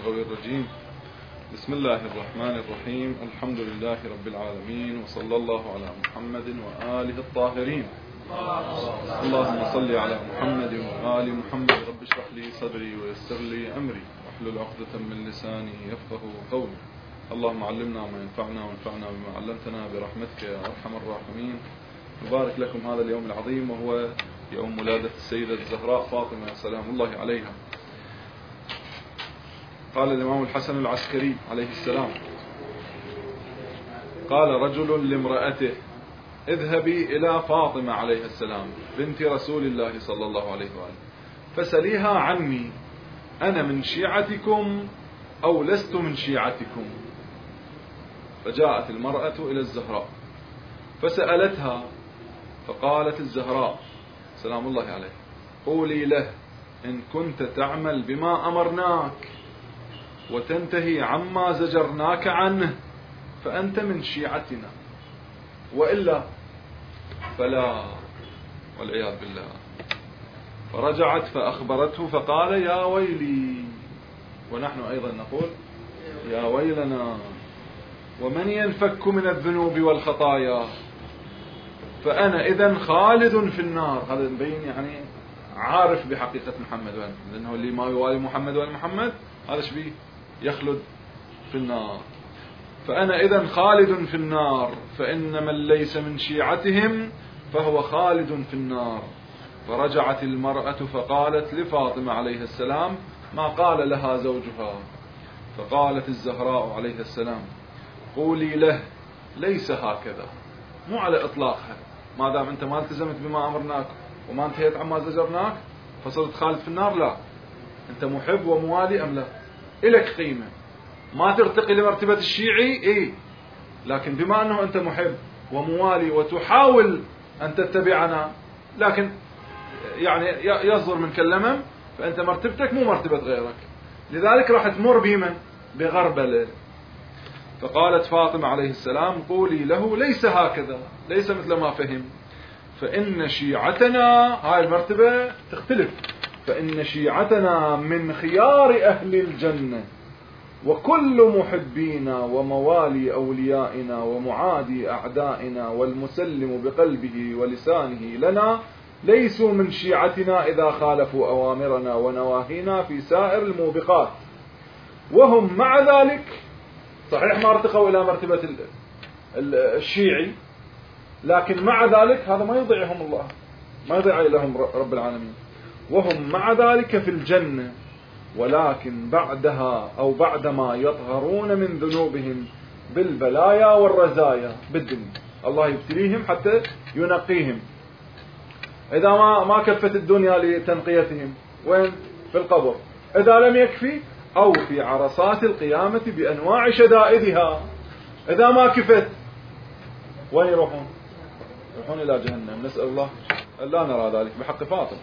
اللغوي الرجيم. بسم الله الرحمن الرحيم. الحمد لله رب العالمين، وصلى الله على محمد وآله الطاهرين. اللهم صل على محمد وآل محمد. رب اشرح لي صدري ويسر لي أمري واحلل عقدة من لساني يفقه قولي. اللهم علمنا ما ينفعنا وانفعنا بما علمتنا برحمتك يا أرحم الراحمين. مبارك لكم هذا اليوم العظيم، وهو يوم ولادة السيدة الزهراء فاطمة سلام الله عليها. قال الإمام الحسن العسكري عليه السلام: قال رجل لامرأته: اذهبي إلى فاطمة عليه السلام بنت رسول الله صلى الله عليه وآله فسليها عني، أنا من شيعتكم أو لست من شيعتكم؟ فجاءت المرأة إلى الزهراء فسألتها، فقالت الزهراء سلام الله عليه: قولي له إن كنت تعمل بما أمرناك وتنتهي عما زجرناك عنه فأنت من شيعتنا، وإلا فلا، والعياذ بالله. فرجعت فأخبرته فقال: يا ويلي. ونحن أيضا نقول: يا ويلنا، ومن ينفك من الذنوب والخطايا؟ فأنا إذن خالد في النار. هذا مبين يعني عارف بحقيقة محمد، لأنه اللي ما يوالي محمد وآل محمد هذا شبيه يخلد في النار. فأنا إذن خالد في النار، فإن من ليس من شيعتهم فهو خالد في النار. فرجعت المرأة فقالت لفاطمة عليه السلام ما قال لها زوجها. فقالت الزهراء عليه السلام: قولي له ليس هكذا، مو على إطلاقها، ما دام أنت ما التزمت بما أمرناك وما انتهيت عما زجرناك فصرت خالد في النار. لا، أنت محب وموالي أم لا؟ إلك قيمة، ما ترتقي لمرتبة الشيعي لكن بما أنه أنت محب وموالي وتحاول أن تتبعنا، لكن يعني يصدر من كلمة، فأنت مرتبتك مو مرتبة غيرك، لذلك راح تمر بمن؟ بغربلة. فقالت فاطمة عليه السلام: قولي له ليس هكذا، ليس مثل ما فهم، فإن شيعتنا، هاي المرتبة تختلف، فإن شيعتنا من خيار أهل الجنة، وكل محبينا وموالي أوليائنا ومعادي أعدائنا والمسلم بقلبه ولسانه لنا ليسوا من شيعتنا إذا خالفوا أوامرنا ونواهينا في سائر الموبقات. وهم مع ذلك صحيح ما ارتقوا إلى مرتبة الشيعي، لكن مع ذلك هذا ما يضيعهم الله، ما يضيع لهم رب العالمين. وهم مع ذلك في الجنة، ولكن بعدها أو بعدما يطهرون من ذنوبهم بالبلايا والرزايا بالدنيا، الله يبتليهم حتى ينقيهم. إذا ما كفت الدنيا لتنقيتهم، وين؟ في القبر. إذا لم يكفي، أو في عرصات القيامة بأنواع شدائدها. إذا ما كفت، وين يروحون؟ يروحون إلى جهنم، نسأل الله لا نرى ذلك بحق فاطمة.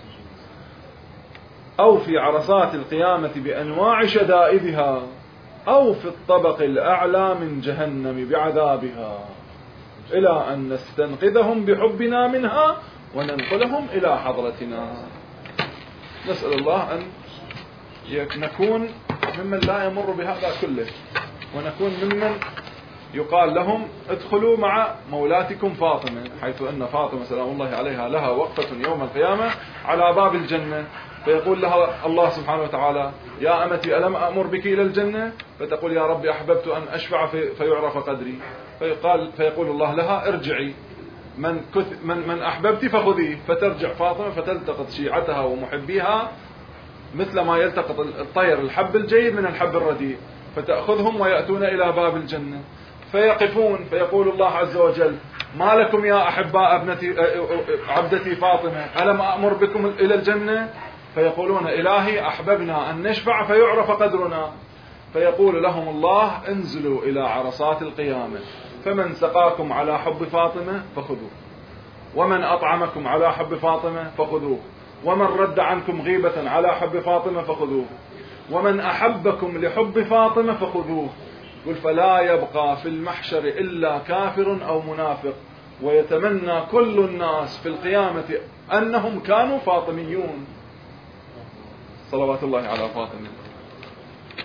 أو في عرصات القيامة بأنواع شدائدها، أو في الطبق الأعلى من جهنم بعذابها، إلى أن نستنقذهم بحبنا منها وننقلهم إلى حضرتنا. نسأل الله أن نكون ممن لا يمر بهذا كله، ونكون ممن يقال لهم ادخلوا مع مولاتكم فاطمة، حيث أن فاطمة سلام الله عليها لها وقفة يوم القيامة على باب الجنة، فيقول لها الله سبحانه وتعالى: يا أمتي ألم أمر بك إلى الجنة؟ فتقول: يا ربي أحببت أن أشفع فيعرف قدري. فيقول الله لها: ارجعي، من أحببت فخذيه. فترجع فاطمة فتلتقط شيعتها ومحبيها مثل ما يلتقط الطير الحب الجيد من الحب الرديء، فتأخذهم ويأتون إلى باب الجنة فيقفون، فيقول الله عز وجل: ما لكم يا أحباء عبدتي فاطمة، ألم أأمر بكم إلى الجنة؟ فيقولون: إلهي أحببنا أن نشفع فيعرف قدرنا. فيقول لهم الله: انزلوا إلى عرصات القيامة، فمن سقاكم على حب فاطمة فخذوه، ومن أطعمكم على حب فاطمة فخذوه، ومن رد عنكم غيبة على حب فاطمة فخذوه، ومن أحبكم لحب فاطمة فخذوه. يقول: فلا يبقى في المحشر إلا كافر أو منافق، ويتمنى كل الناس في القيامة أنهم كانوا فاطميون. صلوات الله على فاطمة.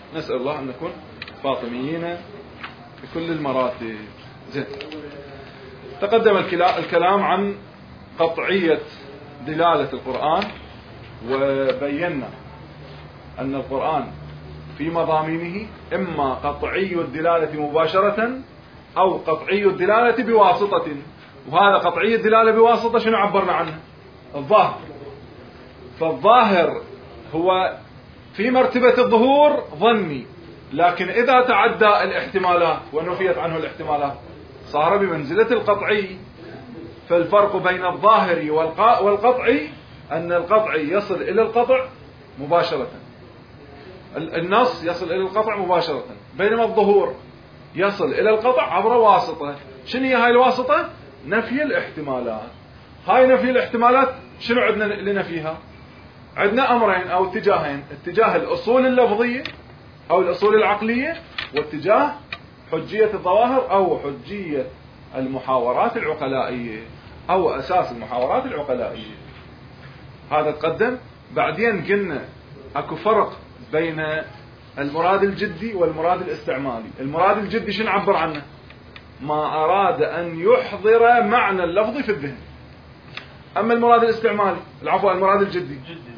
نسأل الله أن نكون فاطميين بكل المراتب. زين. تقدم الكلام عن قطعية دلالة القرآن، وبينا أن القرآن في مضامينه إما قطعي الدلالة مباشرة أو قطعي الدلالة بواسطة. وهذا قطعي الدلالة بواسطة شنو عبرنا عنه؟ الظاهر. فالظاهر هو في مرتبة الظهور ظني، لكن إذا تعدى الاحتمالات ونفيت عنه الاحتمالات صار بمنزلة القطعي. فالفرق بين الظاهر والقطعي أن القطعي يصل إلى القطع مباشرة، النص يصل إلى القطع مباشرة، بينما الظهور يصل إلى القطع عبر واسطة. شنو هي هاي الواسطة؟ نفي الاحتمالات. هاي نفي الاحتمالات شنو عندنا لنفيها؟ عندنا أمرين أو اتجاهين: اتجاه الأصول اللفظية أو الأصول العقلية، واتجاه حجية الظواهر أو حجية المحاورات العقلائية أو أساس المحاورات العقلائية. هذا تقدم. بعدين قلنا أكو فرق بين المراد الجدي والمراد الاستعمالي. المراد الجدي شنو عبر عنه؟ ما أراد أن يحضر معنى اللفظ في الذهن. أما المراد الاستعمالي، العفو، المراد الجدي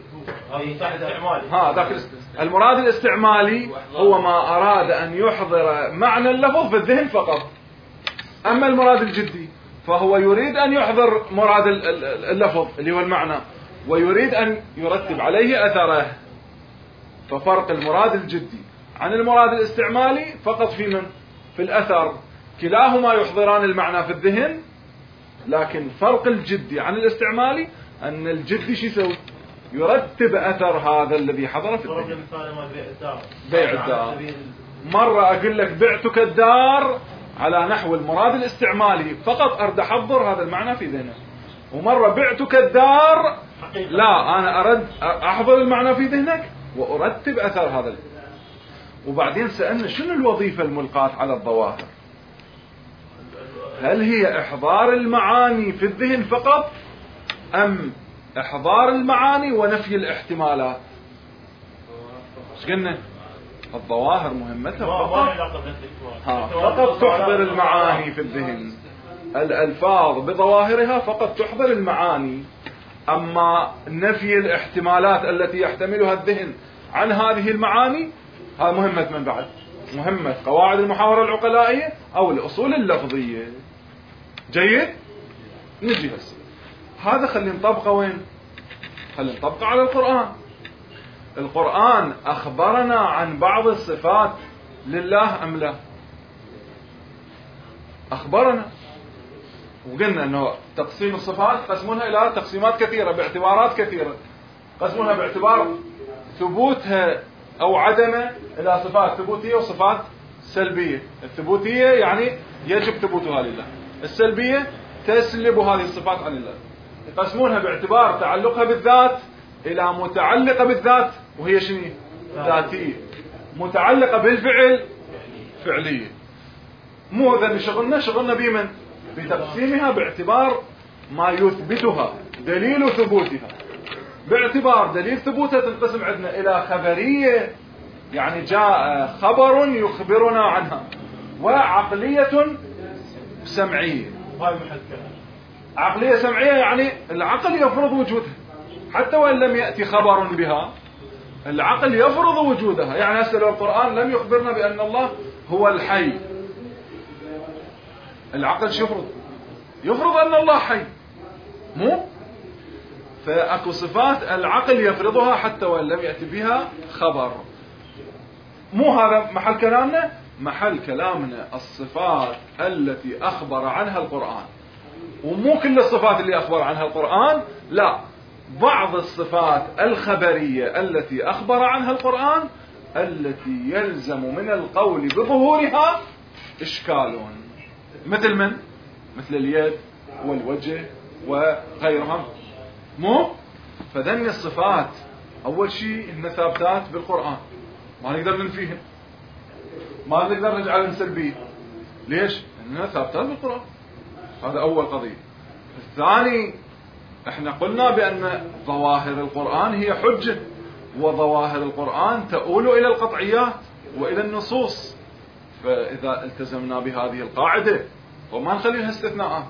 المراد الاستعمالي هو ما أراد أن يحضر معنى اللفظ في الذهن فقط. أما المراد الجدي فهو يريد أن يحضر مراد اللفظ اللي هو المعنى، ويريد أن يرتب عليه أثره. ففرق المراد الجدي عن المراد الاستعمالي فقط في الأثر. كلاهما يحضران المعنى في الذهن، لكن فرق الجدي عن الاستعمالي أن الجدي شو يسوي؟ يرتب أثر هذا الذي حضر في الذهن. بيع الدار. مرة أقول لك بعتك الدار على نحو المراد الاستعمالي، فقط أرد أحضر هذا المعنى في ذهنه. ومرة بعتك الدار لا، أنا أرد أحضر المعنى في ذهنك وأرتب أثر هذا. وبعدين سألنا شنو الوظيفة الملقاة على الظواهر؟ هل هي إحضار المعاني في الذهن فقط، أم إحضار المعاني ونفي الاحتمالات؟ ايش قلنا؟ الظواهر مهمتها فقط تحضر المعاني في الذهن. الألفاظ بظواهرها فقط تحضر المعاني. أما نفي الاحتمالات التي يحتملها الذهن عن هذه المعاني، هذا مهمة من بعد، مهمة قواعد المحاورة العقلائية أو الأصول اللفظية. جيد؟ نجي هسه هذا خلينا نطبقه وين؟ خلينا نطبقه على القرآن. القرآن أخبرنا عن بعض الصفات لله أم لا؟ أخبرنا، وقلنا أنه تقسيم الصفات قسمونها إلى تقسيمات كثيرة باعتبارات كثيرة. قسمونها باعتبار ثبوتها أو عدمه إلى صفات ثبوتية وصفات سلبية. الثبوتية يعني يجب ثبوتها لله، السلبية تسلب هذه الصفات عن الله. يقسمونها باعتبار تعلقها بالذات إلى متعلقة بالذات وهي شنو؟ ذاتية. متعلقة بالفعل فعلية. مو هذا اللي شغلنا بمن؟ بتقسيمها باعتبار ما يثبتها، دليل ثبوتها. باعتبار دليل ثبوتها تنقسم عندنا إلى خبرية، يعني جاء خبر يخبرنا عنها، وعقلية سمعية. عقلية سمعية يعني العقل يفرض وجودها حتى وإن لم يأتي خبر بها، العقل يفرض وجودها. يعني هسه لو القرآن لم يخبرنا بأن الله هو الحي، العقل شو يفرض؟ يفرض أن الله حي، مو؟ فأكو صفات العقل يفرضها حتى وإن لم يأتي بها خبر. مو هذا محل كلامنا. محل كلامنا الصفات التي أخبر عنها القرآن، ومو كل الصفات اللي أخبر عنها القرآن، لا، بعض الصفات الخبرية التي أخبر عنها القرآن التي يلزم من القول بظهورها إشكال. مثل من؟ مثل اليد والوجه وغيرها، مو؟ فذن الصفات أول شيء إن ثابتات بالقرآن، ما نقدر ننفيهن، ما نقدر نجعلهن سلبية. ليش؟ إنها ثابتات بالقرآن. هذا أول قضية. الثاني، احنا قلنا بأن ظواهر القرآن هي حجة، وظواهر القرآن تؤول إلى القطعيات. وإلى النصوص. فإذا التزمنا بهذه القاعدة وما نخلي لها استثناءات.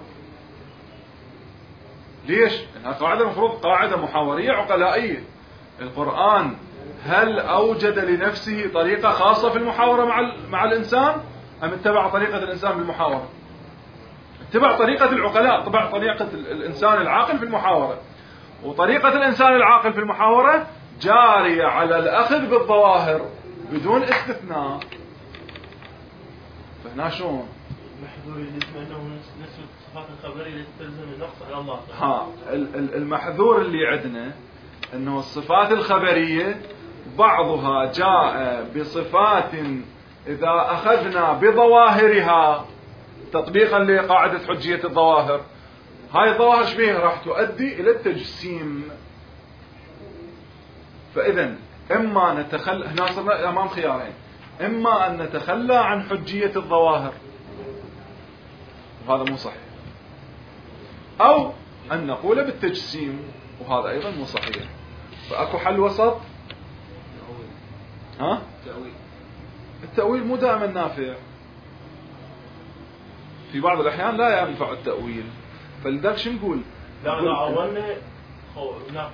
ليش؟ لأنها قاعدة المفروض قاعدة محاورية عقلائية. القرآن هل أوجد لنفسه طريقة خاصة في المحاورة مع الإنسان أم اتبع طريقة الإنسان بالمحاورة؟ اتبع طريقة العقلاء، اتبع طريقة الإنسان العاقل في المحاورة. وطريقة الإنسان العاقل في المحاورة جارية على الأخذ بالظواهر بدون استثناء. فهنا شلون؟ محذور الاسم أنه نفس الصفات الخبرية التي تلزم النقص على الله. المحذور اللي عندنا أنه الصفات الخبرية بعضها جاء بصفات إذا أخذنا بظواهرها تطبيقا لقاعدة حجية الظواهر، هاي الظواهر شبيه راح تؤدي إلى التجسيم. فإذا إما نتخلى، هنا صرنا أمام خيارين: إما أن نتخلى عن حجية الظواهر وهذا مو صحيح، أو أن نقول بالتجسيم وهذا أيضا مو صحيح. فأكو حل وسط. ها؟ التأويل مو دائما نافع، في بعض الأحيان لا ينفع التأويل. فلذلك شو نقول؟ لا عولنا هناك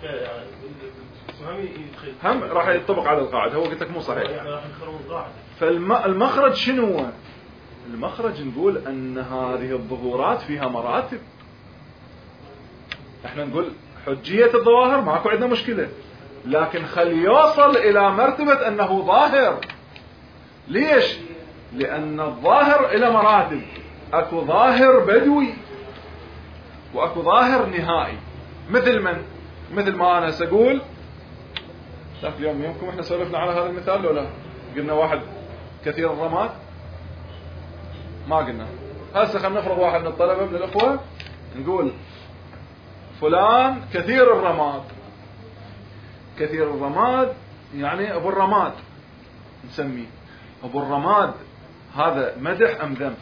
هم راح يطبق على القاعدة. هو قلت لك مو صحيح. يعني راح يخرون القاعدة. فالمخرج شنو هو؟ المخرج نقول أن هذه الظهورات فيها مراتب. احنا نقول حجية الظواهر ماكو عندنا مشكلة، لكن خل يوصل إلى مرتبة أنه ظاهر. ليش؟ لأن الظاهر إلى مراتب. أكو ظاهر بدوي وأكو ظاهر نهائي. مثل من؟ مثل ما أنا سأقول ذاك اليوم يومكم احنا سولفنا على هذا المثال لو لا؟ قلنا واحد كثير الرماد، ما قلنا. هسه خلينا نفرض واحد من الطلبة من الأخوة نقول فلان كثير الرماد. كثير الرماد يعني أبو الرماد نسميه. أبو الرماد هذا مدح أم ذم؟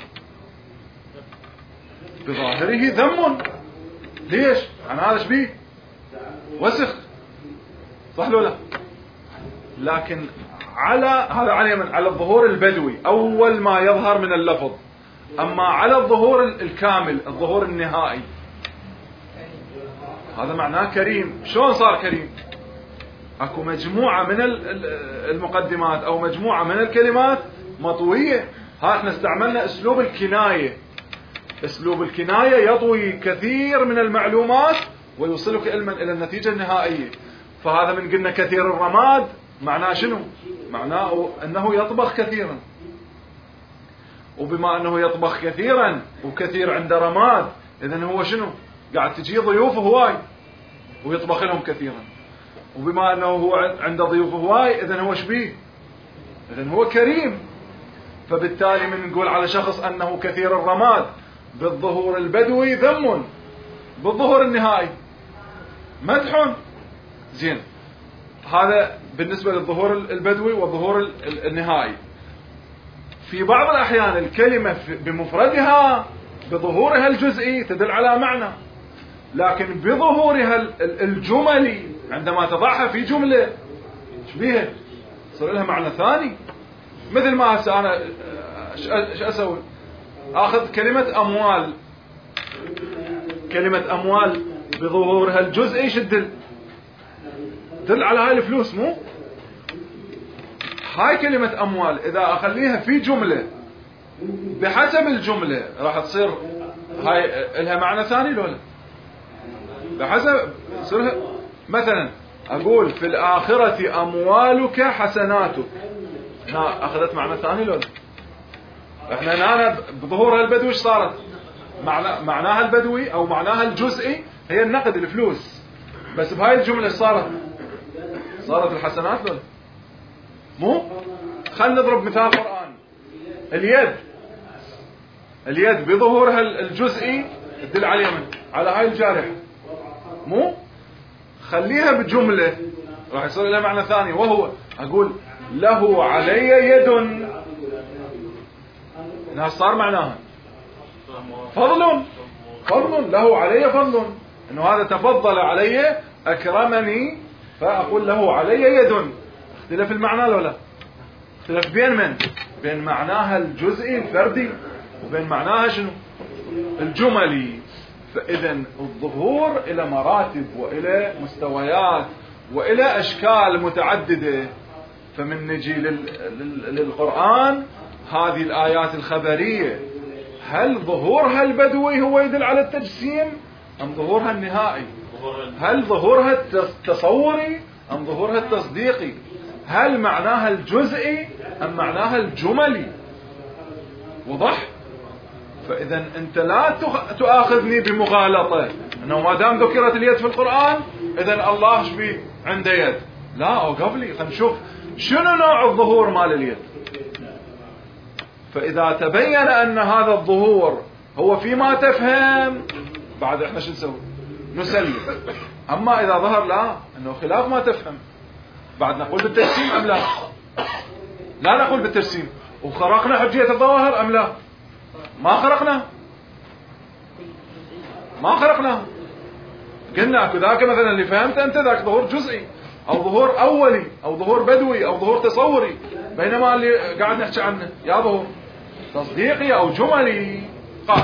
بظاهره ذم. ليش؟ عن هذا شبيه وسخ، صح لو لا؟ لكن على هذا على الظهور البدوي أول ما يظهر من اللفظ. أما على الظهور الكامل، الظهور النهائي، هذا معناه كريم. شلون صار كريم؟ اكو مجموعة من المقدمات او مجموعة من الكلمات مطوية. ها احنا استعملنا اسلوب الكناية. اسلوب الكناية يطوي كثير من المعلومات ويوصلك علما الى النتيجة النهائية. فهذا من قلنا كثير الرماد معناه شنو؟ معناه انه يطبخ كثيرا. وبما انه يطبخ كثيرا وكثير عنده رماد، اذن هو شنو؟ قاعد تجي ضيوفه هواي ويطبخ لهم كثيرا. وبما انه هو عنده ضيوف هواي، اذن هو شبيه؟ اذن هو كريم. فبالتالي من نقول على شخص انه كثير الرماد بالظهور البدوي ذم، بالظهور النهائي مدح. زين، هذا بالنسبة للظهور البدوي والظهور النهائي. في بعض الأحيان الكلمة بمفردها بظهورها الجزئي تدل على معنى، لكن بظهورها الجملي عندما تضعها في جملة شبيها صار لها معنى ثاني. مثل ما هسه أنا ايش أسوي؟ أخذ كلمة أموال. كلمة أموال بظهورها الجزئي شدل دل على هاي الفلوس، مو هاي كلمة أموال. إذا أخليها في جملة بحسب الجملة راح تصير هاي لها معنى ثاني لو لا؟ بحسب تصير. مثلا أقول في الآخرة أموالك حسناتك، هنا أخذت معنى ثاني لو لا؟ احنا هنا بظهورها البدوي ايش صارت؟ معناها البدوي أو معناها الجزئي هي النقد الفلوس، بس بهاي الجملة صارت الحسنات لو لا؟ مو؟ خلنا نضرب مثال قرآن. اليد بظهورها الجزئي تدل على اليمن، على هاي الجارحة، مو؟ خليها بجملة راح يصير لها معنى ثاني، وهو أقول له علي يد. هنا صار معناها فضل، له علي فضل، انه هذا تفضل علي اكرمني، فاقول له علي يد. اختلف المعنى لو لا؟ اختلاف بين من؟ بين معناها الجزئي الفردي وبين معناها شنو؟ الجملي. فإذا الظهور إلى مراتب وإلى مستويات وإلى أشكال متعددة. فمن نجي للقرآن، هذه الآيات الخبرية، هل ظهورها البدوي هو يدل على التجسيم أم ظهورها النهائي؟ هل ظهورها التصوري أم ظهورها التصديقي؟ هل معناها الجزئي أم معناها الجملي؟ وضح؟ فإذا أنت لا تؤاخذني بمغالطة أنه ما دام ذكرت اليد في القرآن إذن الله شبيه عنده يد. لا، أوقف لي، خلينا نشوف شنو نوع الظهور مال اليد. فإذا تبين أن هذا الظهور هو فيما تفهم، بعد إحنا شو نسوي؟ نسلم. أما إذا ظهر لا، أنه خلاف ما تفهم، بعد نقول بالتجسيم أم لا؟ لا نقول بالتجسيم. وخرقنا حجية الظواهر أم لا؟ ما خرقنا. قلنا اكو ذاك مثلا اللي فهمت انت ذاك ظهور جزئي او ظهور اولي او ظهور بدوي او ظهور تصوري، بينما اللي قاعد نحكي عنه يا ظهور تصديقي او جملي. قال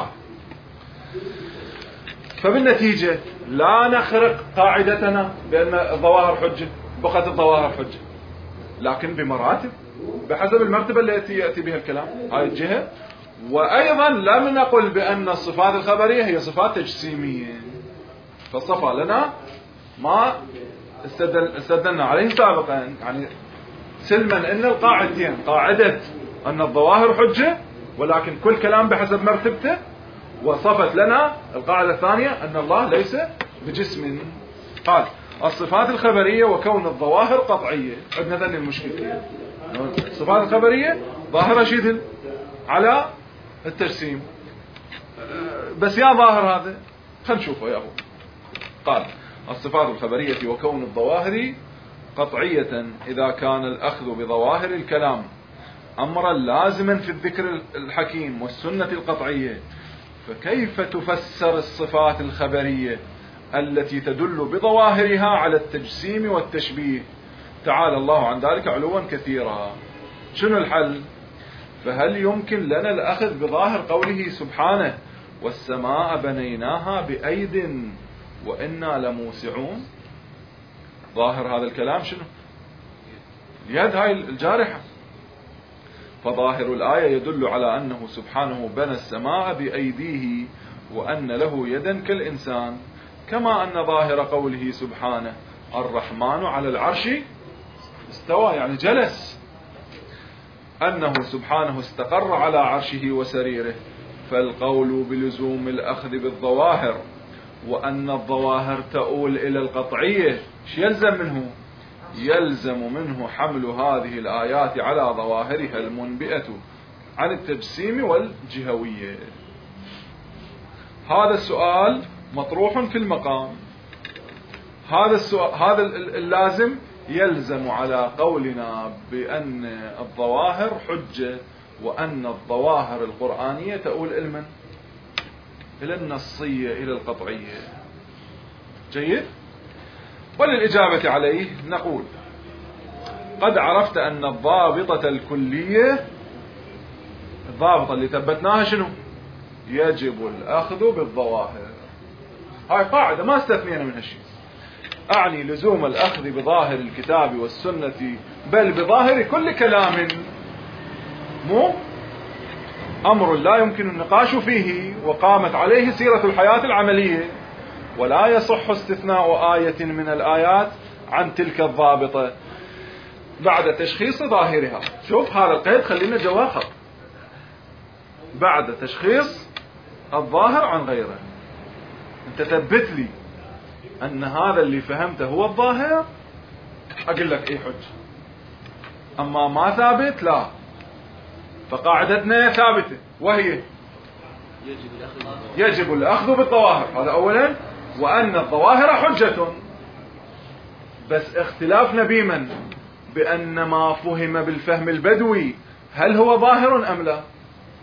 فبالنتيجة لا نخرق قاعدتنا بأن الظواهر حجة، بقت الظواهر حجة، لكن بمراتب بحسب المرتبة التي يأتي بها الكلام، هاي الجهة. وأيضا لم نقل بأن الصفات الخبرية هي صفات تجسيمية، فالصفة لنا ما استدلنا عليه سابقا، يعني سلما أن القاعدتين، قاعدة أن الظواهر حجة ولكن كل كلام بحسب مرتبته، وصفت لنا القاعدة الثانية أن الله ليس بجسم. قال الصفات الخبرية وكون الظواهر قطعية. عندنا ذني المشكلة، الصفات الخبرية ظاهرة شيدل على التجسيم، بس يا ظاهر هذا خلينا نشوفه يا أبو. قال الصفات الخبرية وكون الظواهر قطعية إذا كان الأخذ بظواهر الكلام أمرا لازما في الذكر الحكيم والسنة القطعية، فكيف تفسر الصفات الخبرية التي تدل بظواهرها على التجسيم والتشبيه؟ تعالى الله عن ذلك علوا كثيرا. شنو الحل؟ فهل يمكن لنا الأخذ بظاهر قوله سبحانه والسماء بنيناها بأيد وإنا لموسعون؟ ظاهر هذا الكلام شنو؟ اليد هاي الجارحة. فظاهر الآية يدل على أنه سبحانه بنى السماء بأيديه وأن له يدا كالإنسان، كما أن ظاهر قوله سبحانه الرحمن على العرش استوى، يعني جلس، أنه سبحانه استقر على عرشه وسريره. فالقول بلزوم الأخذ بالظواهر وأن الظواهر تؤول إلى القطعية ايش يلزم منه؟ يلزم منه حمل هذه الآيات على ظواهرها المنبئة عن التجسيم والجهوية. هذا السؤال مطروح في المقام. هذا اللازم يلزم على قولنا بأن الظواهر حجة وأن الظواهر القرآنية تؤول إلى النصية، إلى القطعية. جيد؟ وللإجابة عليه نقول قد عرفت أن الضابطة الكلية، الضابطة اللي ثبتناها شنو؟ يجب الأخذ بالظواهر. هاي قاعدة ما استثنينا منها شيء. أعني لزوم الأخذ بظاهر الكتاب والسنة، بل بظاهر كل كلام، مو أمر لا يمكن النقاش فيه وقامت عليه سيرة الحياة العملية، ولا يصح استثناء آية من الآيات عن تلك الضابطة بعد تشخيص ظاهرها. شوف هذا القيد خلينا جواخر، بعد تشخيص الظاهر عن غيره. انت ثبت لي ان هذا اللي فهمته هو الظاهر، اقول لك ايه حج. اما ما ثابت لا، فقاعدتنا ثابتة وهي يجب الأخذ بالظواهر، هذا أولا، وأن الظواهر حجة. بس اختلافنا بمن؟ بأن ما فهم بالفهم البدوي هل هو ظاهر أم لا؟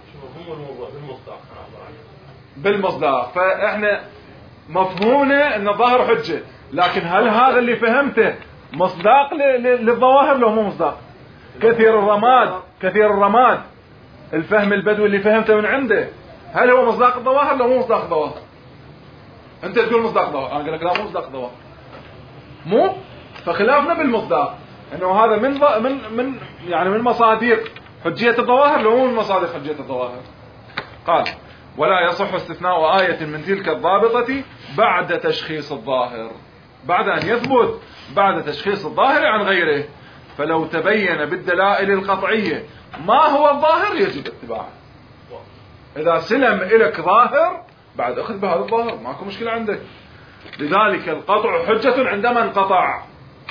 بالمصداق. فإحنا مفهومنا أن الظاهر حجة، لكن هل هذا اللي فهمته مصداق للظواهر لو مو مصداق؟ كثير الرماد الفهم البدوي اللي فهمته من عنده، هل هو مصداق الظواهر لو مو مصداق الظواهر؟ انت تقول مصداق ظواهر، انا اقول لك لا مو مصداق الظواهر، مو. فخلافنا بالمصداق انه هذا من مصادر حجية الظواهر لو مو من مصادر حجية الظواهر. قال ولا يصح استثناء آية من تلك الضابطة بعد تشخيص الظاهر، بعد أن يثبت بعد تشخيص الظاهر عن غيره، فلو تبين بالدلائل القطعية ما هو الظاهر يجب اتباعه. إذا سلم إلك ظاهر بعد أخذ بهذا الظاهر، ماكو مشكلة عندك. لذلك القطع حجة عندما انقطع.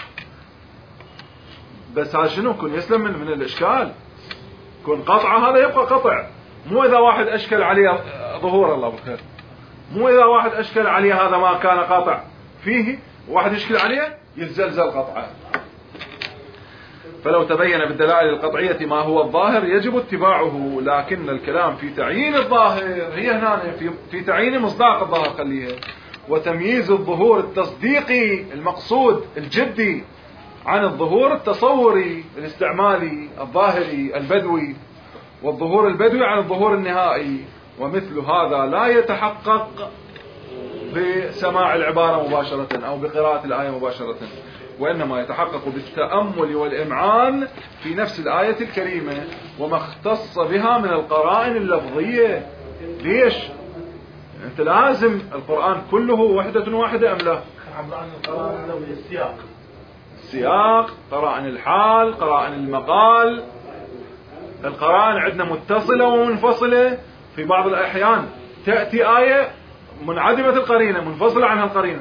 بس هذا شنو؟ كن يسلم من الإشكال، كن قطع هذا يبقى قطع، مو إذا واحد أشكل عليه ظهور الله بخير، مو إذا واحد أشكل عليه هذا ما كان قطع فيه واحد يشكل عليه يتزلزل قطعه. فلو تبين بالدلائل القطعية ما هو الظاهر يجب اتباعه، لكن الكلام في تعيين الظاهر، هي هنا في تعيين مصداق الظاهر خليها، وتمييز الظهور التصديقي المقصود الجدي عن الظهور التصوري الاستعمالي الظاهري البدوي، والظهور البدوي عن الظهور النهائي. ومثل هذا لا يتحقق بسماع العبارة مباشرة أو بقراءة الآية مباشرة، وإنما يتحقق بالتأمل والإمعان في نفس الآية الكريمة وما اختص بها من القرائن اللفظية. ليش؟ أنت لازم القرآن كله وحدة واحدة أم لا؟ عن القرائن السياق، قرائن الحال، قرائن المقال. القرائن عندنا متصلة ومنفصلة، في بعض الأحيان تأتي آية منعدمة القرينة منفصلة عنها القرينة،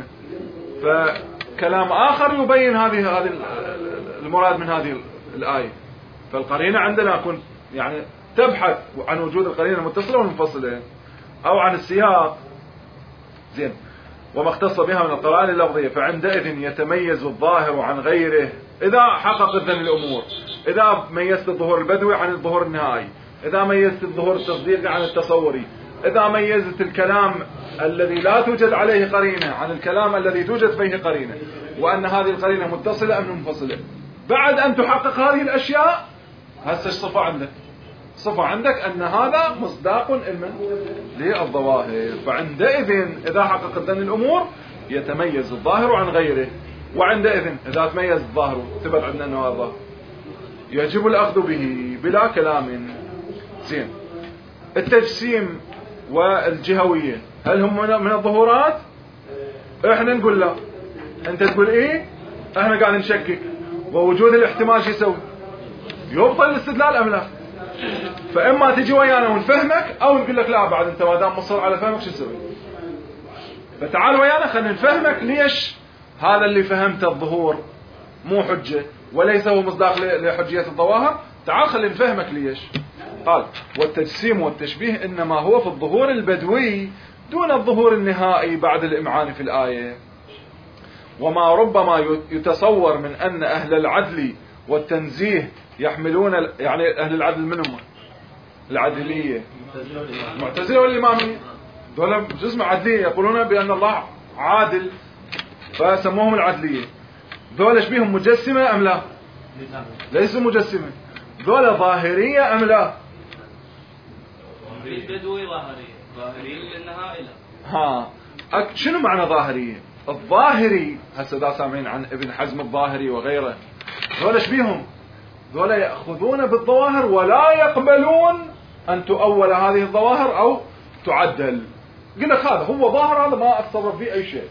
فكلام آخر يبين هذه المراد من هذه الآية. فالقرينة عندنا كنت يعني تبحث عن وجود القرينة المتصلة والمنفصلة أو عن السياق. زين. وما اختص بها من القرائن اللفظية، فعندئذ يتميز الظاهر عن غيره إذا حقق ذن الأمور، إذا ميزت الظهور البدوي عن الظهور النهائي، إذا ميزت الظهور التصديقي عن التصوري، إذا ميزت الكلام الذي لا توجد عليه قرينة عن الكلام الذي توجد فيه قرينة، وأن هذه القرينة متصلة أم منفصلة. بعد أن تحقق هذه الأشياء هسه الصفة عندك، صفة عندك أن هذا مصداق للظواهر. فعندئذ إذا حقق ذن الأمور يتميز الظاهر عن غيره، وعندئذ إذا تميز الظاهر ثبت عندنا أنه هذا الظاهر يجب الأخذ به بلا كلام. زين. التجسيم والجهوية هل هم من الظهورات؟ احنا نقول لا، انت تقول ايه، احنا قاعد نشكك. ووجود الاحتمال شو يسوي؟ يبطل الاستدلال ام لا؟ فاما تجي ويانا ونفهمك او نقول لك لا بعد انت ما دام مصر على فهمك شو تسوي؟ فتعال ويانا خلينا نفهمك ليش هذا اللي فهمته الظهور مو حجة وليس هو مصداق لحجية الظواهر. تعال خلينا نفهمك ليش. قال والتجسيم والتشبيه إنما هو في الظهور البدوي دون الظهور النهائي بعد الإمعان في الآية. وما ربما يتصور من أن أهل العدل والتنزيه يحملون يعني أهل العدل منهم العدلية المعتزلة والإمامية، دول جزء عدلية يقولون بأن الله عادل فسموهم العدلية. دول بيهم مجسمة أم لا؟ ليسوا مجسمة. دول ظاهرية أم لا؟ بدوي ظاهرية للنهائي لا. ها شنو معنى ظاهرية؟ الظاهري هسه دا سامعين عن ابن حزم الظاهري وغيره، دول بيهم؟ دول يأخذون بالظواهر ولا يقبلون أن تؤول هذه الظواهر أو تعدل. قل لك هذا هو ظاهر، هذا ما أتصرف فيه أي شيء.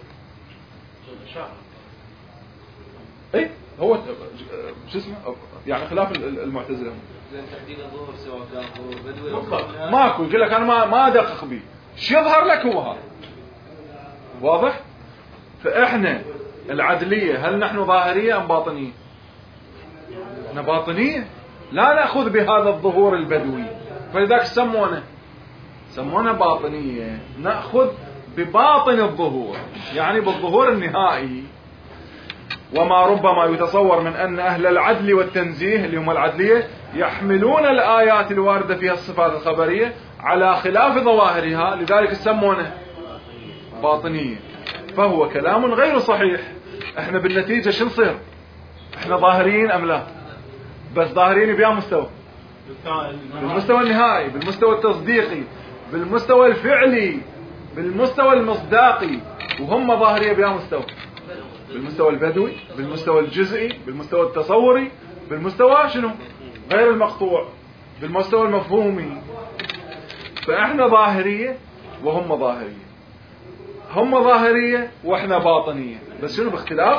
اي هو شو اسمه يعني خلاف المعتزله. زين تحديد الظهور سواء كان ظهور بدوي او ماكو، يقول لك انا ما ادقق به، شو يظهر لك هو هذا. واضح؟ فاحنا العدليه هل نحن ظاهريه ام باطنيه؟ احنا باطنيه، لا ناخذ بهذا الظهور البدوي، فلذلك سمونا باطنيه، ناخذ بباطن الظهور يعني بالظهور النهائي. وما ربما يتصور من أن أهل العدل والتنزيه اللي هم العدلية يحملون الآيات الواردة فيها الصفات الخبرية على خلاف ظواهرها، لذلك يسمونه باطنية. فهو كلام غير صحيح. احنا بالنتيجة شو نصير؟ احنا ظاهريين أم لا؟ بس ظاهرين بيا مستوى، بالمستوى النهائي، بالمستوى التصديقي، بالمستوى الفعلي، بالمستوى المصداقي، وهم ظاهرية بيا مستوى، بالمستوى البدوي، بالمستوى الجزئي، بالمستوى التصوري، بالمستوى شنو غير المقطوع، بالمستوى المفهومي. فاحنا ظاهرية وهم ظاهرية، هم ظاهرية واحنا باطنية، بس شنو باختلاف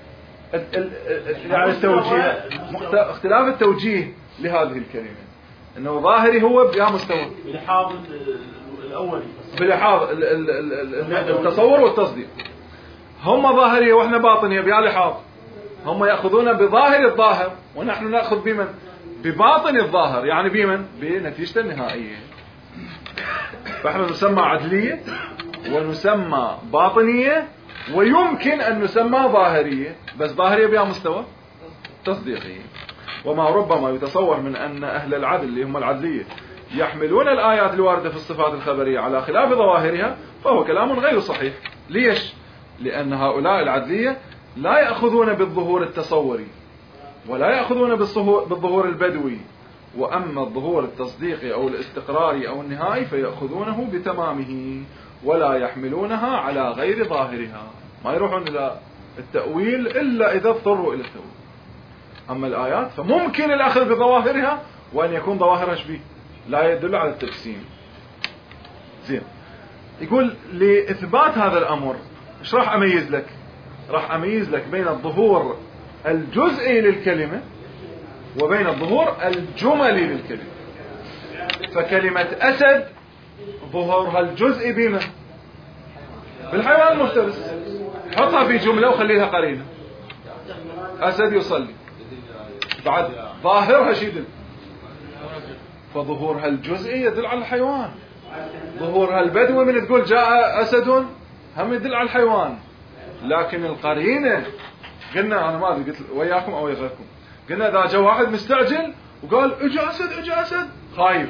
يعني التوجيه، اختلاف التوجيه لهذه الكلمة. انه ظاهري هو بيا مستوى بلحاظ الاولي، بلحاظ التصور والتصديق. هم ظاهرية واحنا باطنية بيا لحاظ، هم يأخذون بظاهر الظاهر ونحن نأخذ بمن؟ بباطن الظاهر، يعني بمن؟ بنتيجة النهائية. فاحنا نسمى عدلية ونسمى باطنية ويمكن أن نسمى ظاهرية، بس ظاهرية بها مستوى تصديقي. وما ربما يتصور من أن أهل العدل اللي هم العدلية يحملون الآيات الواردة في الصفات الخبرية على خلاف ظواهرها، فهو كلام غير صحيح. ليش؟ لأن هؤلاء العدلية لا يأخذون بالظهور التصوري ولا يأخذون بالظهور البدوي، وأما الظهور التصديقي أو الاستقراري أو النهائي فيأخذونه بتمامه ولا يحملونها على غير ظاهرها، ما يروحون إلى التأويل إلا إذا اضطروا إلى التأويل. أما الآيات فممكن الأخذ بظواهرها وأن يكون ظواهرها شبيه لا يدل على التجسيم. زين، يقول لإثبات هذا الأمر إيش راح أميز لك؟ راح أميز لك بين الظهور الجزئي للكلمة وبين الظهور الجملي للكلمة. فكلمة أسد ظهورها الجزئي بما؟ بالحيوان المفترس. حطها في جملة وخلي لها قرينة. أسد يصلي، بعد ظاهرها شي يدل، فظهورها الجزئي يدل على الحيوان. ظهورها البدوي من تقول جاء أسد هم يدل على الحيوان، لكن القرينة قلنا، أنا ما أدري قلت وياكم أو غيركم، قلنا إذا جاء واحد مستعجل وقال اجا أسد اجا أسد، خايف،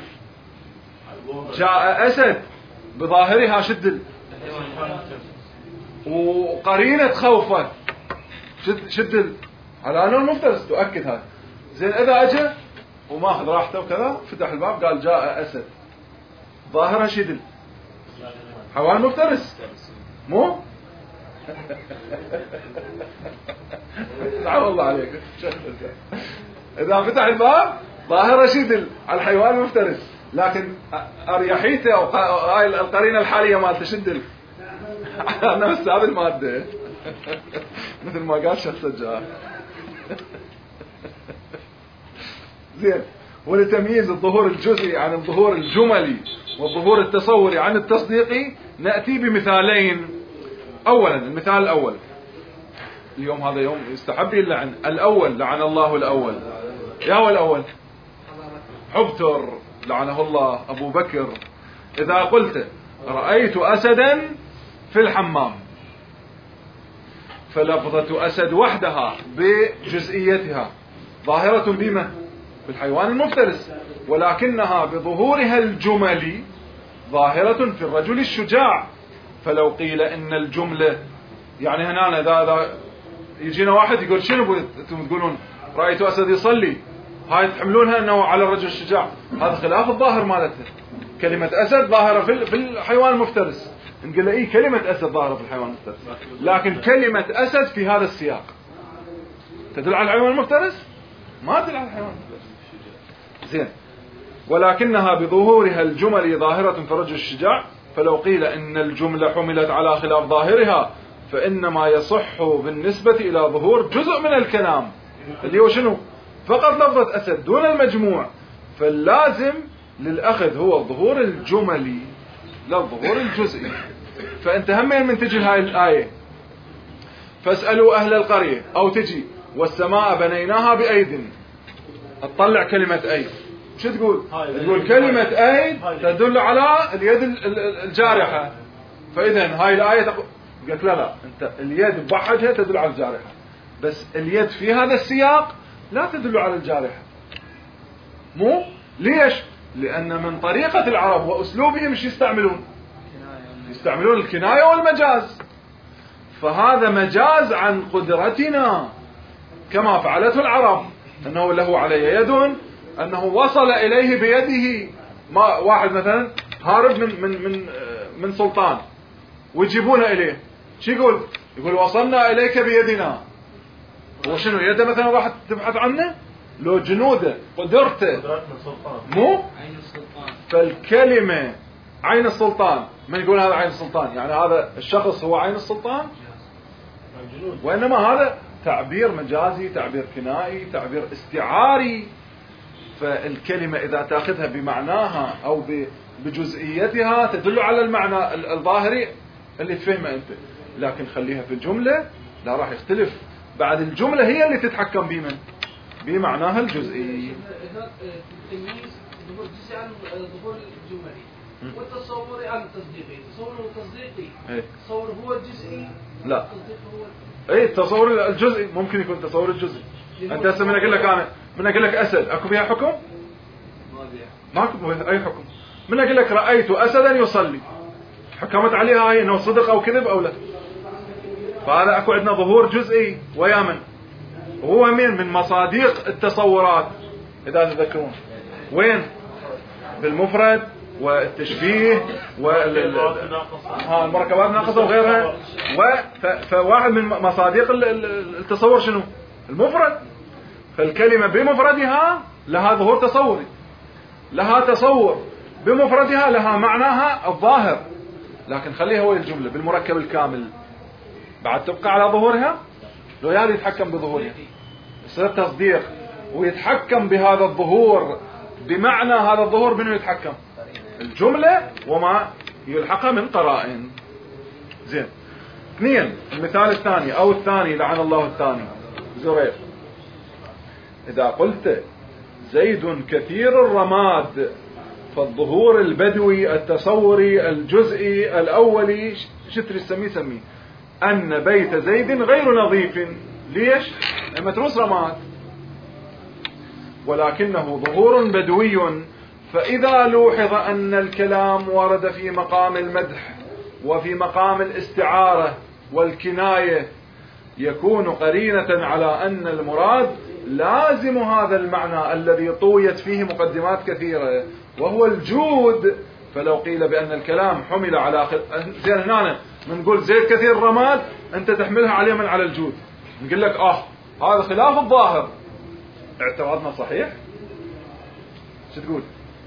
جاء أسد بظاهرها شدل وقرينة خوفه شدل على أنه المفترس، تؤكد هذا. زين، إذا أجا وماخذ راحته وكذا فتح الباب قال جاء أسد، ظاهرها شدل، حيوان مفترس مو؟ تعال الله عليك. إذا فتح الباب ظاهرة شدل على الحيوان المفترس، لكن أريحيته أو هاي القرينة الحالية مالته شدل على نفس هذه المادة مثل ما قال شخص الجار. زين، ولتمييز الظهور الجزئي عن الظهور الجملي والظهور التصوري عن التصديقي نأتي بمثالين. أولا، المثال الأول، اليوم هذا يوم يستحب اللعن. الأول لعن الله الأول. يا هو الأول حبتر لعنه الله أبو بكر. إذا قلت رأيت أسدا في الحمام، فلفظة أسد وحدها بجزئيتها ظاهرة بما؟ بالحيوان المفترس، ولكنها بظهورها الجملي ظاهرة في الرجل الشجاع. فلو قيل إن الجملة يعني هنا إذا يجينا واحد يقول شنو أنتم تقولون رأيت أسد يصلي، هاي تحملونها أنه على الرجل الشجاع، هذا خلاف الظاهر مالتها. كلمة أسد ظاهرة في الحيوان المفترس، نقول إيه كلمة أسد ظاهرة في الحيوان المفترس، لكن كلمة أسد في هذا السياق تدل على الحيوان المفترس؟ ما تدل على الحيوان المفترس. زين، ولكنها بظهورها الجمل ظاهرة في الرجل الشجاع. فلو قيل إن الجملة حملت على خلاف ظاهرها فإنما يصح بالنسبة إلى ظهور جزء من الكلام اللي هو شنو؟ فقط لفظة أسد دون المجموع، فاللازم للأخذ هو الظهور الجملي لا الظهور الجزئي. فأنت همين من تجي هاي الآية فاسألوا أهل القرية، أو تجي والسماء بنيناها بأيد، تطلع كلمة أيد، شو تقول؟ تقول كلمة أيد تدل على اليد الجارحة، فإذا هاي الآية قلت لا أنت اليد بوحدها تدل على الجارحة، بس اليد في هذا السياق لا تدل على الجارحة. مو؟ ليش؟ لأن من طريقة العرب وأسلوبهم مش يستعملون الكناية والمجاز، فهذا مجاز عن قدرتنا كما فعلته العرب. أنه له علي يد، أنه وصل إليه بيده. ما واحد مثلا هارب من سلطان ويجيبونه إليه، شو يقول؟ يقول وصلنا إليك بيدنا. هو شنو يده مثلا راح تبحث عنه؟ لو جنوده قدرته مو عين السلطان. فالكلمة عين السلطان، من يقول هذا عين السلطان؟ يعني هذا الشخص هو عين السلطان، وإنما هذا تعبير مجازي، تعبير كنائي، تعبير استعاري. فالكلمة إذا تأخذها بمعناها أو بجزئيتها تدل على المعنى الظاهري اللي تفهمه أنت، لكن خليها في الجملة لا راح يختلف. بعد الجملة هي اللي تتحكم بمعناها الجزئي. التمييز جزء عن ظهور الجملي، والتصور عن التصديقي. التصور هو التصديقي، التصور هو الجزئي. لا، التصديق هو التصور الجزئي ممكن يكون تصور الجزئي. انت هسه من اقول لك اسد، اكو فيها حكم؟ ماكو بها اي حكم. من اقول لك رايت اسدا يصلي، حكمت عليها هاي انه صدق او كذب او لا؟ فهذا اكو عندنا ظهور جزئي ويا من هو من مصادق التصورات اذا تذكرون. وين؟ بالمفرد والتشبيه المركبات الناقصه وغيرها. فواحد من مصادق التصور شنو؟ المفرد. فالكلمه بمفردها لها ظهور تصوري، لها تصور بمفردها، لها معناها الظاهر. لكن خليها هو الجمله بالمركب الكامل بعد تبقى على ظهورها، لو يالي يتحكم بظهورها يصير تصديق ويتحكم بهذا الظهور. بمعنى هذا الظهور منه يتحكم؟ الجملة وما يلحقها من قرائن. زين. 2. المثال الثاني أو الثاني، لعن الله الثاني، زرير. إذا قلت زيد كثير الرماد، فالظهور البدوي التصوري الجزئي الأولي شتري سميه أن بيت زيد غير نظيف. ليش؟ متروس رماد، ولكنه ظهور بدوي. فإذا لوحظ أن الكلام ورد في مقام المدح وفي مقام الاستعارة والكناية، يكون قرينة على أن المراد لازم هذا المعنى الذي طويت فيه مقدمات كثيرة، وهو الجود. فلو قيل بأن الكلام حمل على زين هنا منقول زيد كثير الرماد، أنت تحملها عليه من على الجود، نقول لك هذا خلاف الظاهر. اعتراضنا صحيح؟ شو تقول؟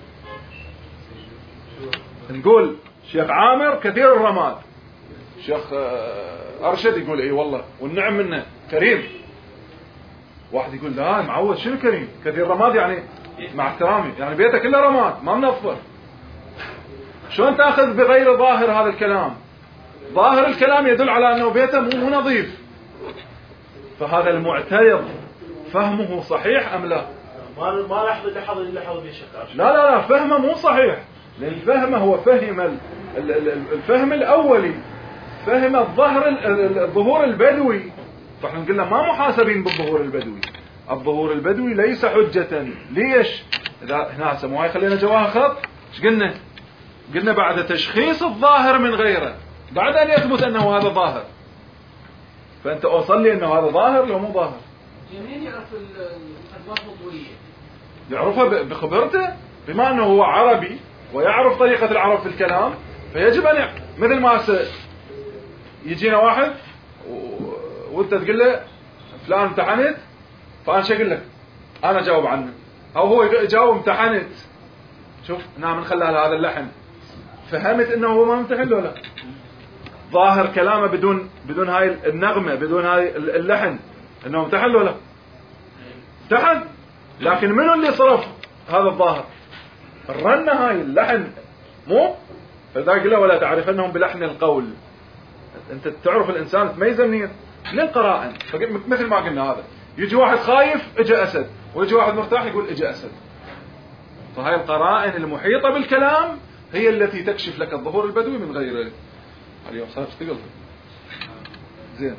نقول شيخ عامر كثير الرماد، شيخ أرشد يقول اي والله والنعم منه كريم. واحد يقول لا معود، شنو كريم؟ كثير رماد يعني مع احترامي يعني بيته كله رماد ما منظف. شلون تأخذ بغير ظاهر هذا الكلام؟ ظاهر الكلام يدل على أنه بيته مو نظيف. فهذا المعترض فهمه صحيح أم لا؟ ما لاحظ اللي حظ به شكاش. لا فهمه مو صحيح، لأن فهمه هو فهم الفهم الأولي، فهم الظهور البدوي. فاحنا قلنا ما محاسبين بالظهور البدوي. الظهور البدوي ليس حجة. ليش؟ إذا هنا سموها خلينا جواها خط. ايش قلنا؟ قلنا بعد تشخيص الظاهر من غيره، بعد أن يثبت أنه هذا ظاهر. فأنت أوصل لي أنه هذا ظاهر لو مو ظاهر. منين يعرف الأدوات الوضوئية؟ يعرفها بخبرته، بما أنه هو عربي ويعرف طريقة العرب في الكلام، فيجب أن مثل ما يجينا واحد وانت تقول له فلان امتحنت، فأنا شو أقول لك؟ أنا جاوب عنه، أو هو يجاوب امتحنت. شوف نعم نخلى هذا اللحن، فهمت انه هو ما امتحن ولا ظاهر كلامه بدون هاي النغمة، بدون هاي اللحن، انه امتحن ولا امتحن. لكن منو اللي صرف هذا الظاهر؟ الرنة هاي اللحن مو. فذاك له ولا تعرف انهم بلحن القول. انت تعرف الانسان تميزه منين؟ من القرائن. مثل ما قلنا هذا يجي واحد خايف اجى اسد، ويجي واحد مرتاح يقول اجى اسد. فهاي القرائن المحيطة بالكلام هي التي تكشف لك الظهور البدوي من غيره. اليوم صار اشتغل. زين.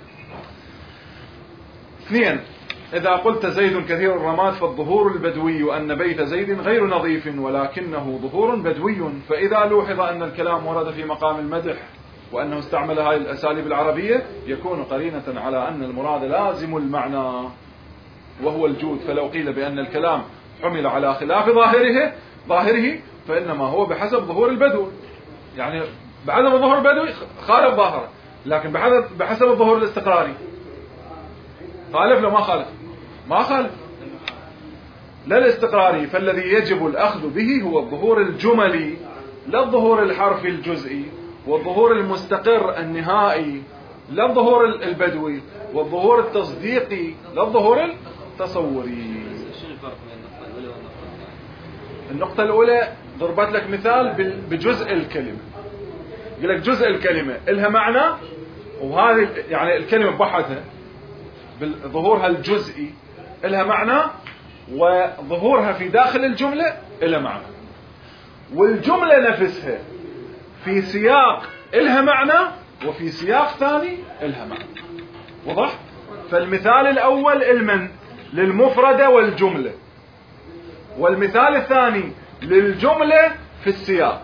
2. إذا قلت زيد كثير الرماد، فالظهور البدوي أن بيت زيد غير نظيف ولكنه ظهور بدوي. فإذا لوحظ أن الكلام ورد في مقام المدح وأنه استعمل هاي الأساليب العربية، يكون قرينة على أن المراد لازم المعنى. وهو الجود. فلو قيل بأن الكلام حمل على خلاف ظاهره فإنما هو بحسب ظهور البدوي، يعني بعدم ظهور البدوي خالف ظاهره، لكن بحسب الظهور الاستقراري خالف لو ما خالف؟ ما خالف، لا الاستقراري. فالذي يجب الأخذ به هو الظهور الجملي، لا الظهور الحرفي الجزئي، والظهور المستقر النهائي لا الظهور البدوي، والظهور التصديقي لا الظهور التصوري. شنو الفرق بين النقطة الأولى والنقطة الثانية؟ النقطة الأولى ضربت لك مثال بجزء الكلمة، يقول لك جزء الكلمة إلها معنى، وهذه يعني الكلمة بوحدها بظهورها الجزئي إلها معنى، وظهورها في داخل الجملة إلها معنى، والجملة نفسها في سياق إلها معنى وفي سياق ثاني إلها معنى. وضح؟ فالمثال الأول للمفردة والجملة، والمثال الثاني للجملة في السياق.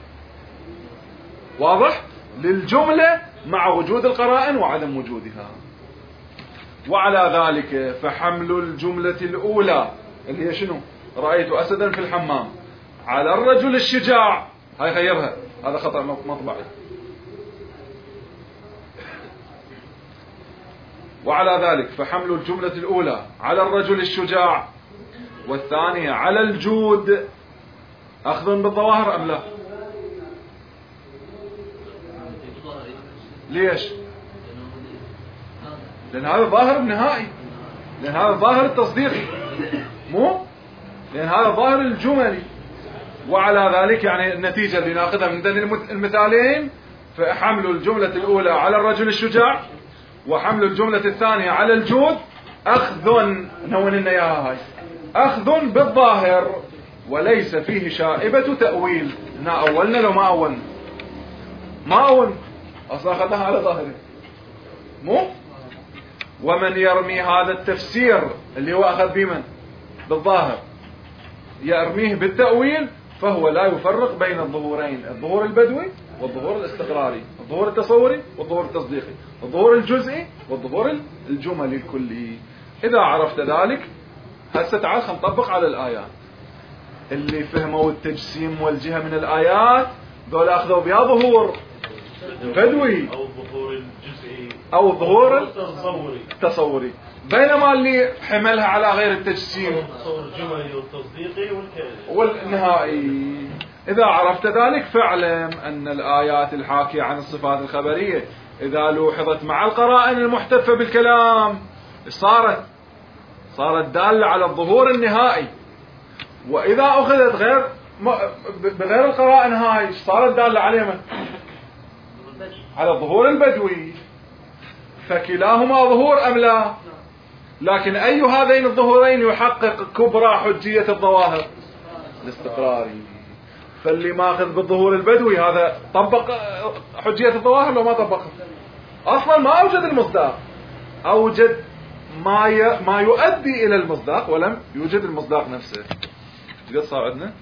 واضح؟ للجملة مع وجود القرائن وعدم وجودها. وعلى ذلك فحمل الجملة الأولى اللي هي شنو؟ رأيت أسدا في الحمام على الرجل الشجاع، هاي غيرها، هذا خطأ مطبعي. وعلى ذلك فحمل الجملة الأولى على الرجل الشجاع والثانية على الجود أخذ بالظواهر أم لا؟ ليش؟ لأن هذا ظاهر النهائي، لأن هذا ظاهر التصديقي، مو لأن هذا ظاهر الجملي. وعلى ذلك يعني النتيجة اللي ناخذها من المثالين، فحمل الجملة الأولى على الرجل الشجاع وحمل الجملة الثانية على الجود أخذ، نون لنا إياها هاي، أخذ بالظاهر وليس فيه شائبة تأويل. هنا أولنا لو ما أولنا؟ ما أولنا، أصلا أخذناها على ظاهره، مو؟ ومن يرمي هذا التفسير اللي هو أخذ بمن؟ بالظاهر، يرميه بالتأويل، فهو لا يفرق بين الظهورين، الظهور البدوي والظهور الاستقراري، الظهور التصوري والظهور التصديقي، الظهور الجزئي والظهور الجملي الكلي. إذا عرفت ذلك هسه تعال خلينا نطبق على الآيات. اللي فهموا التجسيم والجهة من الآيات دول أخذوا بها ظهور بدوي أو الظهور الجزئي أو الظهور التصوري، بينما اللي حملها على غير التجسيم التصور الجملي والتصديقي والنهائي. إذا عرفت ذلك فاعلم أن الآيات الحاكية عن الصفات الخبرية إذا لوحظت مع القرائن المحتفة بالكلام صارت دالة على الظهور النهائي، وإذا أخذت بغير القرائن هاي صارت دالة على على الظهور البدوي. فكلاهما ظهور أم لا؟ لكن أي هذين الظهورين يحقق كبرى حجية الظواهر؟ الاستقراري. فاللي ماخذ بالظهور البدوي هذا طبق حجية الظواهر لو ما طبقها؟ أصلا ما أوجد المصداق، أوجد ما يؤدي إلى المصداق ولم يوجد المصداق نفسه. قد صار عندنا؟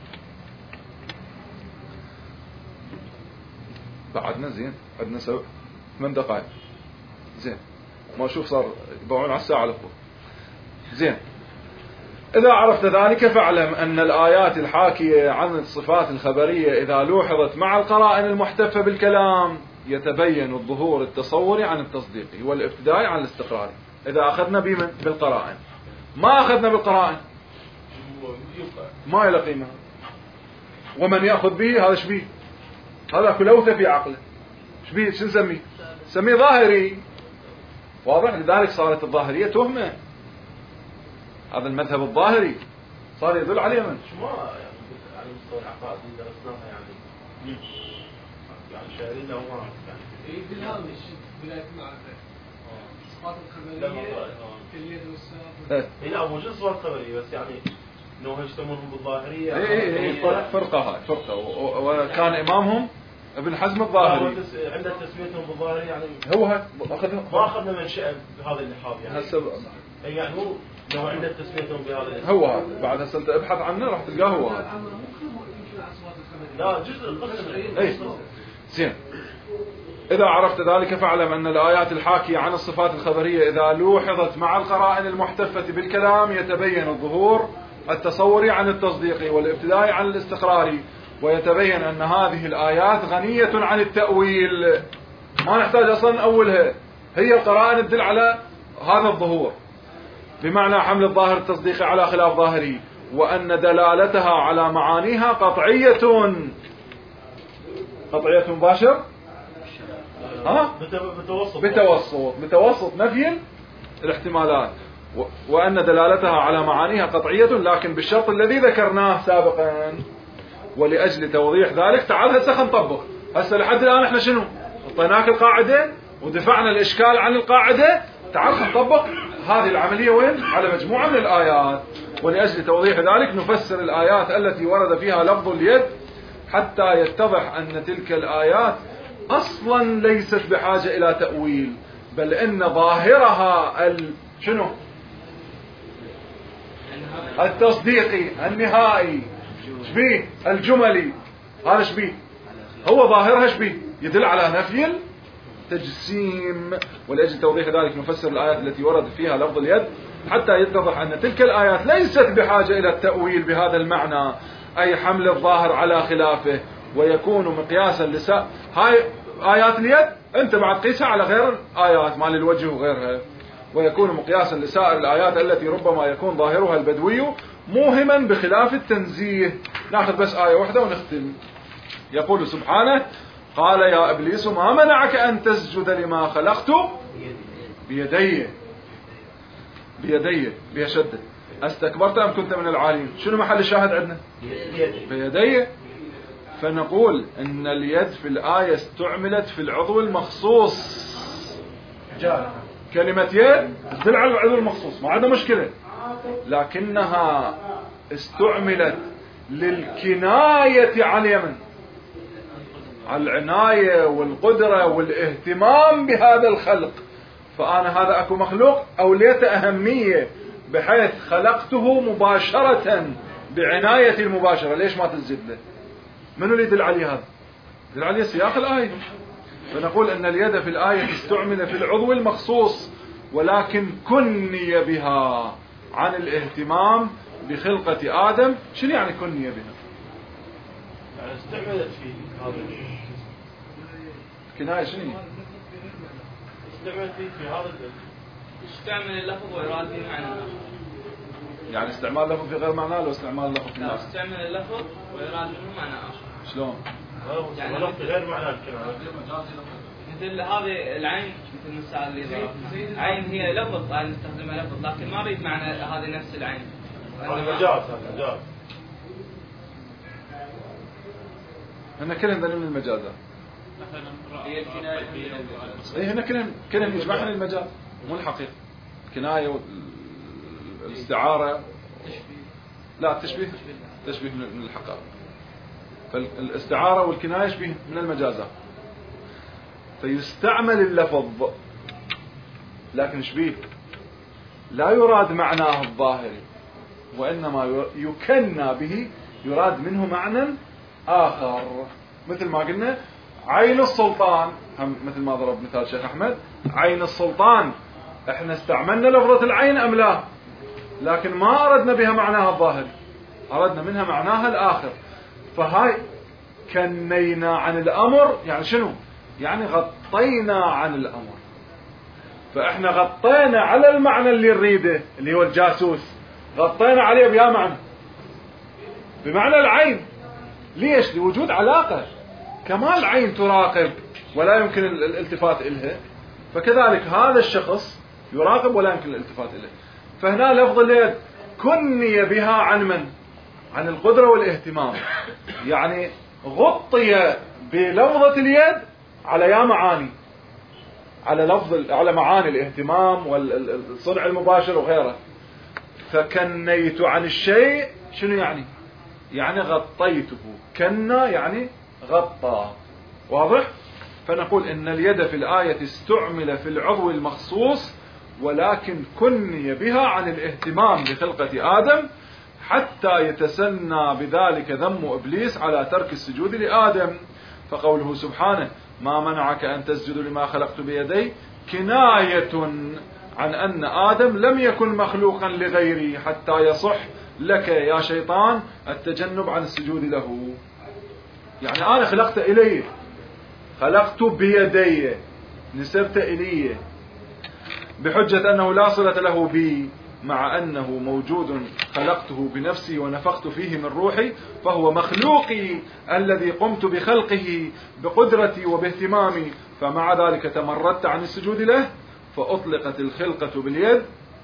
بعدنا زين، عندنا 8 دقائق زين، ما أشوف صار يضعون على الساعة لفوق زين. إذا عرفت ذلك فاعلم أن الآيات الحاكية عن الصفات الخبرية إذا لوحظت مع القرائن المحتفة بالكلام يتبين الظهور التصوري عن التصديقي والابتدائي عن الاستقراري. إذا أخذنا بالقرائن، ما أخذنا بالقرائن ما إلى قيمة. ومن يأخذ به هذا شبيه، هذا كلوثة في عقله، شبيه شو نسميه؟ نسميه ظاهري. واضح؟ لذلك صارت الظاهرية تهمة. هذا المذهب الظاهري صار يدل عليه من؟ شو ما يعني على مستوى العقائد اللي درسناها يعني شاعرين له ما يعني بالهامش بداية المعرفة الصفات الخبرية كاليد والساق. لا موجود صفات خبرية بس يعني انه يسمونهم بالظاهرية. فرقة هاي فرقة، وكان إمامهم ابن حزم الظاهري. عند تسميتهم بالظاهري يعني هو ما أخذنا منشأ بهذا اللحاظ يعني. يعني هو لو عندنا تسميتهم بهذا هو هذا. بعد هسه انت ابحث عنه راح تلقاه هو هذا. لا جزء القسم. اي زين. إذا عرفت ذلك فاعلم أن الآيات الحاكية عن الصفات الخبرية إذا لوحظت مع القرائن المحتفة بالكلام يتبين الظهور التصوري عن التصديقي والابتدائي عن الاستقراري، ويتبين أن هذه الآيات غنية عن التأويل، ما نحتاج أصلا نأولها، هي القرائن تدل على هذا الظهور، بمعنى حمل الظاهر التصديقي على خلاف ظاهره، وأن دلالتها على معانيها قطعية مباشر، بتوسط نفي الاحتمالات، وأن دلالتها على معانيها قطعية لكن بالشرط الذي ذكرناه سابقا. ولأجل توضيح ذلك تعال هسه خلينا نطبق. هسه لحد الآن احنا شنو اعطيناك القاعدة ودفعنا الإشكال عن القاعدة، تعال خلينا نطبق هذه العملية وين؟ على مجموعة من الآيات. ولأجل توضيح ذلك نفسر الآيات التي ورد فيها لفظ اليد حتى يتضح أن تلك الآيات أصلا ليست بحاجة إلى تأويل، بل إن ظاهرها شنو؟ التصديقي النهائي، شبيه الجملي، هذا شبيه، هو ظاهرها شبيه يدل على نفي التجسيم. ولأجل توضيح ذلك نفسر الآيات التي ورد فيها لفظ اليد حتى يتضح أن تلك الآيات ليست بحاجة إلى التأويل بهذا المعنى، أي حمل الظاهر على خلافه، ويكون مقياسا هاي آيات اليد أنت بعد قيسها على غير آيات مال الوجه وغيرها، ويكون مقياسا لسائر الآيات التي ربما يكون ظاهرها البدوي موهما بخلاف التنزيه. ناخذ بس آية واحدة ونختم. يقول سبحانه: قال يا إبليس ما منعك أن تسجد لما خلقت بيدي بها شدة أستكبرت أم كنت من العالين؟ شنو محل الشاهد عندنا؟ بيدي. فنقول أن اليد في الآية استعملت في العضو المخصوص، كلمة يد تدل على العضو المخصوص، ما عندنا مشكلة، لكنها استعملت للكناية عن اليمن، على العناية والقدرة والاهتمام بهذا الخلق. فأنا هذا أكو مخلوق أوليته أهمية بحيث خلقته مباشرة بعناية المباشرة، ليش ما تسجد له؟ منو اللي يدل عليه هذا؟ يدل عليه سياق الآية. فنقول أن اليد في الآية تستعمل في العضو المخصوص، ولكن كني بها عن الاهتمام بخلقة آدم. شنو يعني كني بها؟ يعني استعملت في هذا كناية، شنو استعملت في هذا استعمل اللفظ ويراد به معنى آخر. يعني استعمال لفظ في غير معناه لو استعمال لفظ في لا، استعمل اللفظ ويراد منه معنى آخر. شلون؟ يعني لفظ غير معنى الكلام، مثل هذه العين، مثل المثال اللي ضربنا، عين هي لفظ نستخدمها لفظ، لكن ما اريد معنى هذه نفس العين. مجاز. هنا كلهم ذنب من المجازات. هي الكناية هنا كلهم يجمعهم المجاز مو الحقيقة. الكناية والاستعارة، لا التشبيه من الحقائق. فالاستعارة والكناية شبيه من المجازات، فيستعمل اللفظ لكن شبيه لا يراد معناه الظاهري، وإنما يكنى به، يراد منه معنى آخر. مثل ما قلنا عين السلطان، هم مثل ما ضرب مثال شيخ أحمد، عين السلطان احنا استعملنا لفظة العين أم لا؟ لكن ما أردنا بها معناها الظاهري، أردنا منها معناها الآخر. فهاي كنينا عن الأمر، يعني شنو؟ يعني غطينا عن الأمر. فإحنا غطينا على المعنى اللي نريده اللي هو الجاسوس، غطينا عليه بيا معنى، بمعنى العين. ليش؟ لوجود علاقة، كما العين تراقب ولا يمكن الالتفات إلها، فكذلك هذا الشخص يراقب ولا يمكن الالتفات إليه. فهنا لفظ اليد كني بها عن من؟ عن القدرة والاهتمام، يعني غطي بلفظة اليد على يا معاني، على معاني الاهتمام والصنع المباشر وغيره. فكنيت عن الشيء شنو يعني؟ يعني غطيته. كنا يعني غطى، واضح؟ فنقول إن اليد في الآية استعمل في العضو المخصوص، ولكن كني بها عن الاهتمام بخلقة آدم حتى يتسنى بذلك ذم إبليس على ترك السجود لآدم. فقوله سبحانه: ما منعك أن تسجد لما خلقت بيدي كناية عن أن آدم لم يكن مخلوقا لغيري حتى يصح لك يا شيطان التجنب عن السجود له. يعني أنا خلقت إلي، خلقت بيدي، نسبت إلي بحجة أنه لا صلة له بي، مع أنه موجود خلقته بنفسي ونفخت فيه من روحي، فهو مخلوقي الذي قمت بخلقه بقدرتي وباهتمامي، فمع ذلك تمردت عن السجود له، فأطلقت الخلقة باليد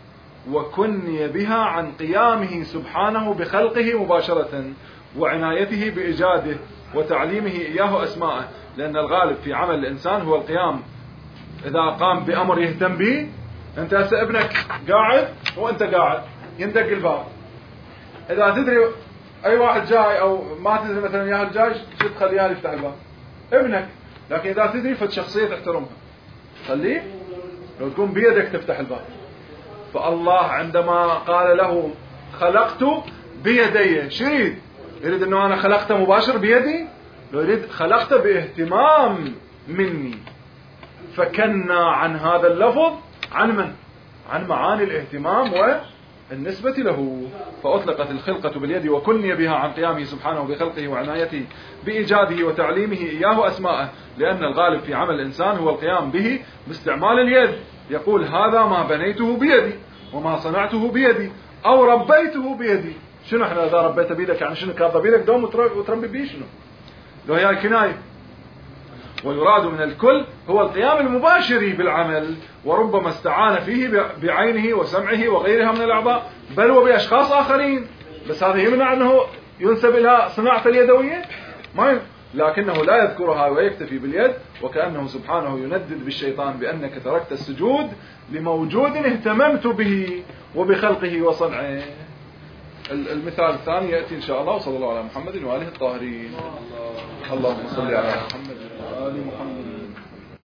وكني بها عن قيامه سبحانه بخلقه مباشرة وعنايته بإيجاده وتعليمه إياه أسماءه، لأن الغالب في عمل الإنسان هو القيام. إذا قام بأمر يهتم به، أنت هسه ابنك قاعد وأنت قاعد يندق الباب، إذا تدري أي واحد جاي أو ما تدري مثلا ياهل جاي شو تخليه يفتح الباب؟ ابنك. لكن إذا تدري فالشخصية تحترمها، خليه لو تكون بيدك تفتح الباب. فالله عندما قال له خلقت بيدي، شو يريد؟ يريد أنه أنا خلقته مباشر بيدي؟ لو يريد خلقت باهتمام مني، فكنا عن هذا اللفظ عن من؟ عن معاني الاهتمام والنسبة له. فأطلقت الخلقة باليد وكني بها عن قيامه سبحانه بخلقه وعنايته بإيجاده وتعليمه إياه أسماءه، لأن الغالب في عمل الإنسان هو القيام به باستعمال اليد، يقول هذا ما بنيته بيدي وما صنعته بيدي أو ربيته بيدي. شنو احنا إذا ربيت بيدك يعني شنو؟ كاظة بيدك دوم وتربي بيه شنو؟ لو هي الكناية. ويراد من الكل هو القيام المباشر بالعمل، وربما استعان فيه بعينه وسمعه وغيرها من الأعضاء، بل وبأشخاص آخرين، بس هذا يمنع أنه ينسب إلى صناعة اليدوية؟ ما لكنه لا يذكرها ويكتفي باليد، وكأنه سبحانه يندد بالشيطان بأنك تركت السجود لموجود اهتممت به وبخلقه وصنعه. المثال الثاني يأتي إن شاء الله. وصلى الله على محمد وآله الطاهرين. اللهم صل على محمد.